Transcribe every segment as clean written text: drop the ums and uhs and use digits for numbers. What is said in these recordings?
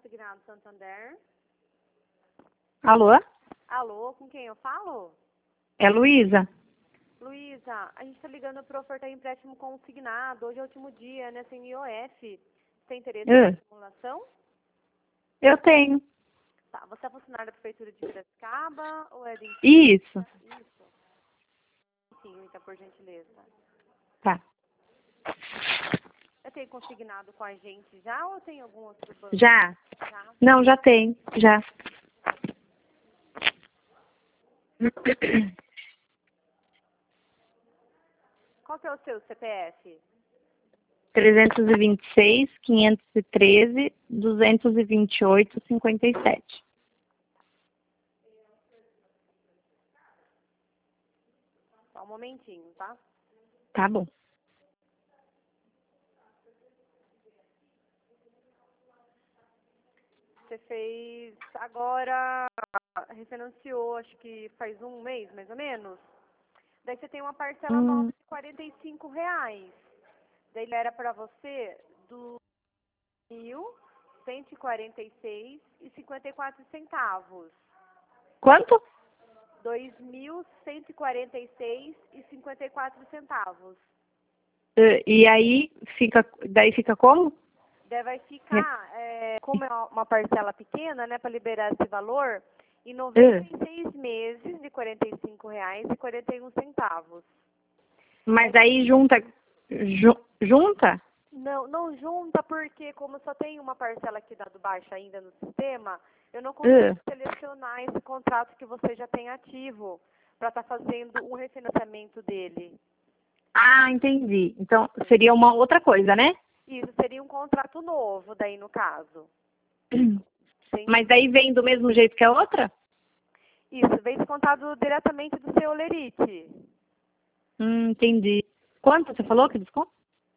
Consignado Santander. Alô? Alô, com quem eu falo? É Luísa? Luísa, a gente está ligando para ofertar empréstimo consignado. Hoje é o último dia, né? Sem IOF. Você tem interesse em simulação? Eu tenho. Tá. Você é funcionário da Prefeitura de Piracicaba ou é dentista? Isso. Isso. Sim, Luísa, por gentileza. Tá. Você tem consignado com a gente já ou tem algum outro banco? Já? Já. Não, já tem. Já. Qual que é o seu CPF? 326, 513, 228, 57. Só um momentinho, tá? Tá bom. Você fez agora, refinanciou, acho que faz um mês, mais ou menos. Daí você tem uma parcela nova de R$ 45. Daí ele era para você do 1.146,54 centavos. Quanto? 2.146,54 centavos. E aí daí fica como? Daí vai ficar, como é uma parcela pequena, né, para liberar esse valor, em 96 meses de R$ 45,41. Mas aí junta? Não, não junta porque como só tem uma parcela aqui dado baixa ainda no sistema, eu não consigo selecionar esse contrato que você já tem ativo para estar fazendo um refinanciamento dele. Ah, entendi. Então seria uma outra coisa, né? Isso seria um contrato novo daí no caso. Mas daí vem do mesmo jeito que a outra? Isso, vem descontado diretamente do seu Olerite. Entendi. Quanto você falou que desconto?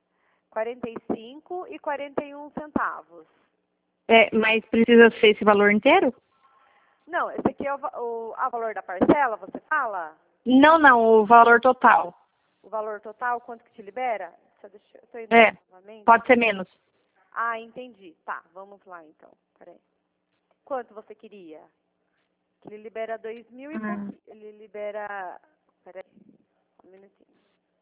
45,41 centavos. Mas precisa ser esse valor inteiro? Não, esse aqui é o valor da parcela, você fala? Não, o valor total. O valor total, quanto que te libera? Deixa eu tô indo novamente. Pode ser menos. Ah, entendi. Tá, vamos lá então. Peraí. Quanto você queria? Que ele libera 2.000 e pouquinho. Ele libera... Peraí, um minutinho.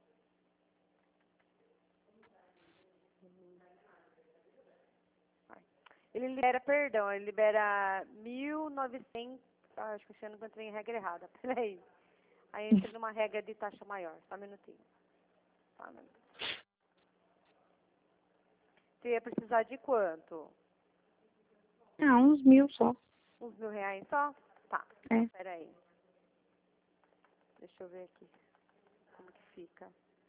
Ele libera 1.900... Ah, acho que eu não encontrei em regra errada. Peraí. Aí eu entrei numa regra de taxa maior. Só um minutinho. Só um minutinho. Você ia precisar de quanto? Uns 1.000 só. Uns R$ 1.000 só? Tá. Peraí. Deixa eu ver aqui. Como que fica.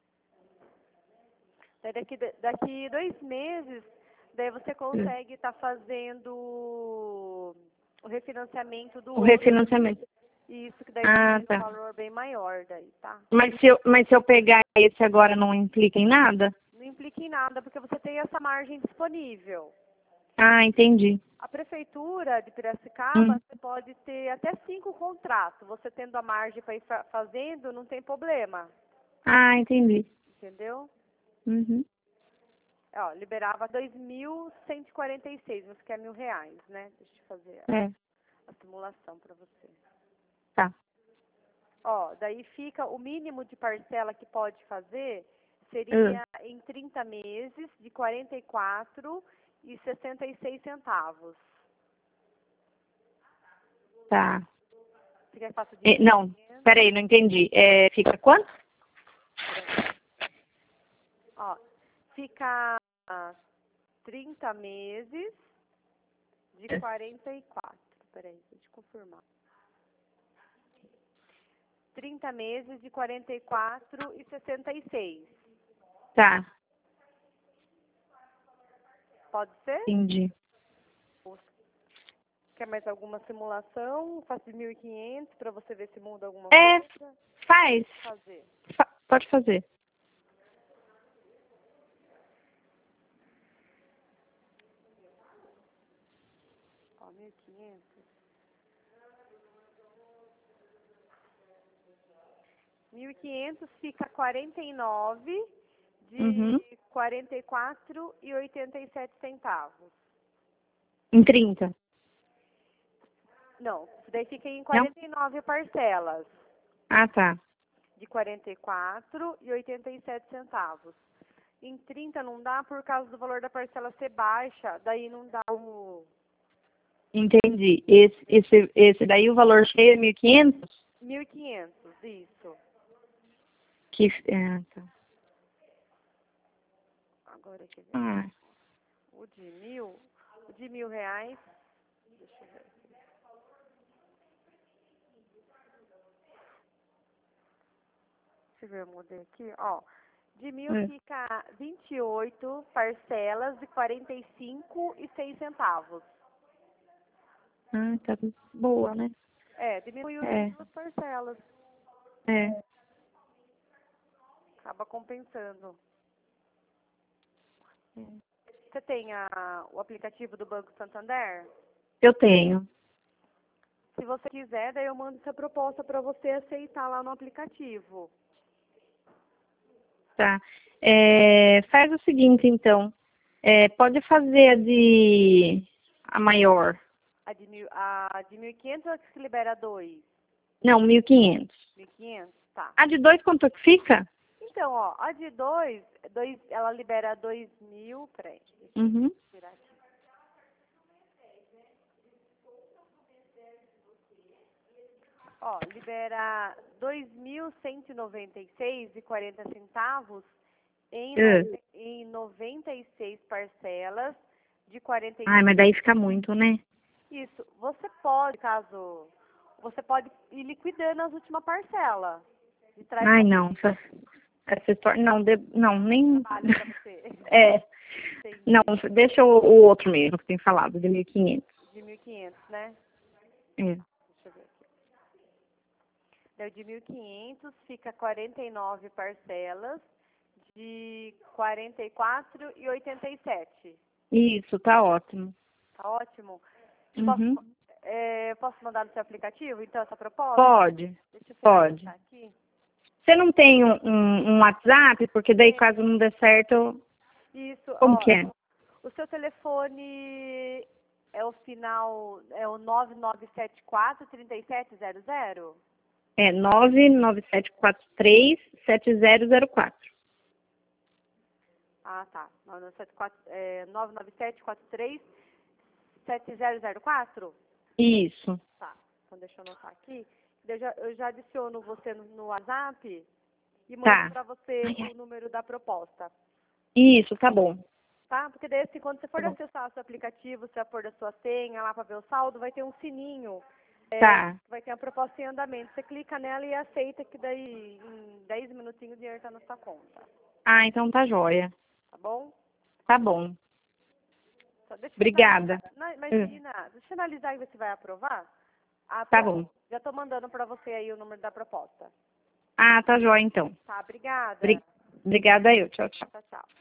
Daí daqui 2 meses, daí você consegue estar fazendo o refinanciamento do O refinanciamento. Isso, que daí vai ter um valor bem maior daí, tá? Mas se eu pegar esse agora não implica em nada? Não implica em nada, porque você tem essa margem disponível. Ah, entendi. A Prefeitura de Piracicaba, você pode ter até 5 contratos. Você tendo a margem para ir fazendo, não tem problema. Ah, entendi. Entendeu? Uhum. Ó, liberava 2.146, você quer R$ 1.000, né? Deixa eu fazer a simulação para você. Tá. Ó, daí fica o mínimo de parcela que pode fazer seria em 30 meses de R$ 44,66 centavos. Tá. Você quer que faça de Não, peraí, não entendi. Fica quanto? Ó, fica 30 meses de 44. Peraí, deixa eu confirmar. 30 meses de 44,66. Tá. Pode ser? Entendi. Quer mais alguma simulação? Faço de 1.500 para você ver se muda alguma coisa? Faz. Fazer. Pode fazer. Ó, 1.500. 1.500 fica 49 de 44,87 centavos. Em 30. Não, daí fica em Não? 49 parcelas. Ah, tá. De R$ 44,87. Em 30 não dá por causa do valor da parcela ser baixa, daí não dá o Entendi. Esse daí o valor cheio é 1.500? 1.500, isso. Tá. Agora quer ver. Ah, O de R$ 1.000, deixa eu ver. Deixa eu ver, eu mudei aqui, ó. De 1.000 fica 28 parcelas de 45,06. tá boa, né? Diminuiu É, em 2 parcelas. é. Acaba compensando. Você tem o aplicativo do Banco Santander? Eu tenho. Se você quiser, daí eu mando essa proposta para você aceitar lá no aplicativo. Tá. Faz o seguinte, então. Pode fazer a maior. A de 1.500 ou a que se libera 2? Não, 1.500. 1.500? Tá. A de 2 quanto que fica? Então, ó, a de 2, ela libera 2.000, peraí, deixa eu Uhum. tirar aqui. Ó, libera 2.196,40 em 96 parcelas de 45. Ai, mas daí fica muito, né? Isso, você pode ir liquidando as últimas parcelas. De trás Ai, pra não. Essa história, não, não, nem... trabalho pra você. Entendi. Não, deixa o outro mesmo que tem falado, de 1.500. De 1.500, né? É. Deixa eu ver aqui. Daí de 1.500 fica 49 parcelas de 44,87. Isso, tá ótimo. Tá ótimo? Uhum. Posso mandar no seu aplicativo, então, essa proposta? Pode, Deixa eu pode. finalizar aqui. Você não tem um WhatsApp? Porque daí, caso não dê certo, Isso, como ó, que é? o seu telefone é o final, é o 9974-3700? É 997437004. Ah, tá. 997437004? Isso. Tá, então deixa eu anotar aqui. Eu já adiciono você no WhatsApp e mando Tá. pra você o número da proposta. Isso, tá bom. Tá? Porque daí, assim, quando você for Tá bom. acessar o seu aplicativo, você vai pôr a sua senha lá para ver o saldo, vai ter um sininho. Tá. Vai ter a proposta em andamento. Você clica nela e aceita que daí, em 10 minutinhos, o dinheiro está na sua conta. Ah, então tá jóia. Tá bom? Tá bom. Só deixa eu Obrigada. Imagina, deixa eu analisar e ver se vai aprovar. Tá bom. Já tô mandando para você aí o número da proposta. Ah, tá jóia então. Tá, obrigada. Obrigada eu. Tchau, tchau. Tchau, tchau.